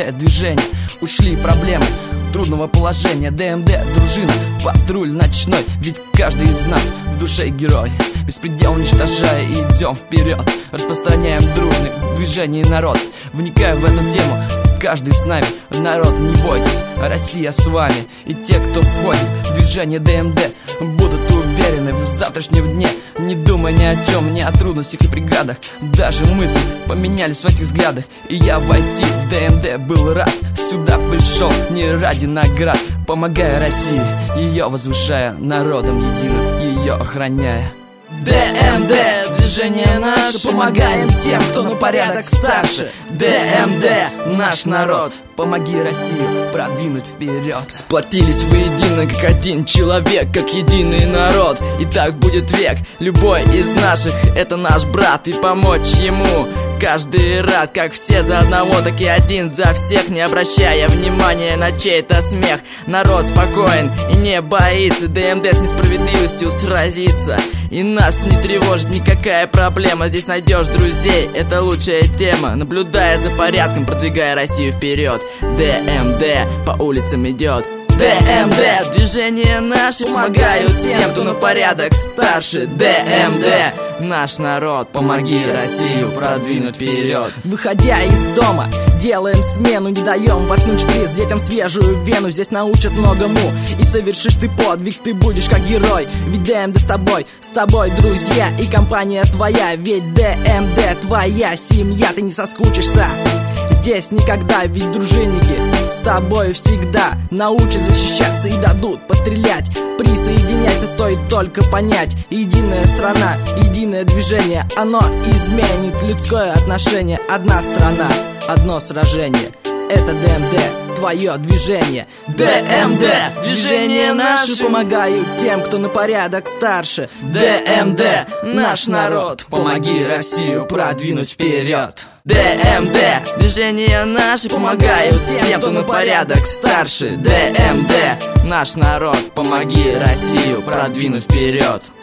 ДМД движение, ушли проблемы трудного положения. ДМД дружина, патруль ночной, ведь каждый из нас в душе герой. Беспредел уничтожая, идем вперед, распространяем дружный в движении народ. Вникая в эту тему, каждый с нами. Народ, не бойтесь, Россия с вами. И те, кто входит в движение ДМД, будут уверены в завтрашнем дне, не думая ни о чем, ни о трудностях и преградах. Даже мысли поменялись в этих взглядах. И я войти в ДМД был рад. Сюда пришел не ради наград, помогая России, ее возвышая, народом единым ее охраняя. ДМД, движение наше, помогаем тем, кто на порядок старше. ДМД, наш народ, помоги Россию продвинуть вперед. Сплотились воедино, как один человек, как единый народ. И так будет век, любой из наших — это наш брат. И помочь ему каждый рад, как все за одного, так и один за всех, не обращая внимания на чей-то смех. Народ спокоен и не боится ДМД с несправедливостью сразиться. И нас не тревожит никакая проблема. Здесь найдешь друзей, это лучшая тема. Наблюдая за порядком, продвигая Россию вперед. ДМД по улицам идет. ДМД, движение наше, помогают тем, кто на порядок старше. ДМД, наш народ, помоги Россию продвинуть вперед. Выходя из дома, делаем смену, не даем воткнуть шприц детям свежую вену. Здесь научат многому, и совершишь ты подвиг, ты будешь как герой. Ведь ДМД с тобой друзья и компания твоя. Ведь ДМД твоя семья, ты не соскучишься здесь никогда. Ведь дружинники с тобой всегда научат защищаться и дадут пострелять. Присоединяйся, стоит только понять. Единая страна, единое движение, оно изменит людское отношение. Одна страна, одно сражение, это ДМД, твое движение. ДМД, движение наше, помогают тем, кто на порядок старше. ДМД, наш народ, помоги Россию продвинуть вперед. ДМД, движение наше, помогают тем, кто на порядок старше. ДМД, наш народ, помоги Россию продвинуть вперед.